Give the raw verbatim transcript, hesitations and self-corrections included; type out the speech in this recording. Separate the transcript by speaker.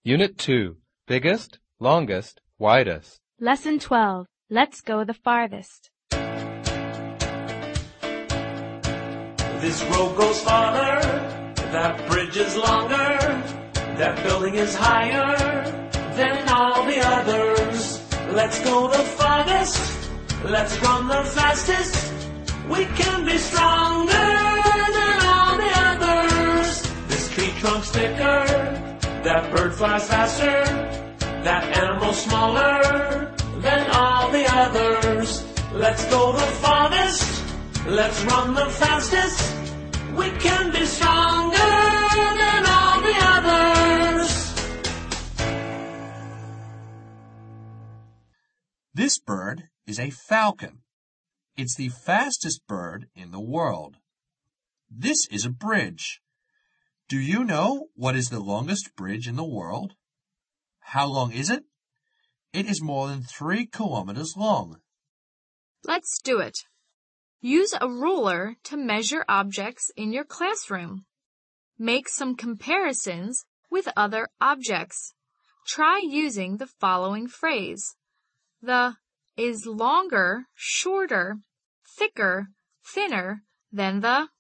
Speaker 1: Unit two, biggest, longest, widest.
Speaker 2: Lesson twelve, let's go the farthest.
Speaker 3: This road goes farther, that bridge is longer, that building is higher than all the others. Let's go the farthest, let's run the fastest, we can be stronger than all the others. This tree trunk's thicker, that bird flies faster, that animal smaller than all the others. Let's go the farthest, let's run the fastest, we can be stronger than all the others.
Speaker 4: This bird is a falcon. It's the fastest bird in the world. This is a bridge. Do you know what is the longest bridge in the world? How long is it? It is more than three kilometers long.
Speaker 5: Let's do it. Use a ruler to measure objects in your classroom. Make some comparisons with other objects. Try using the following phrase. The is longer, shorter, thicker, thinner than the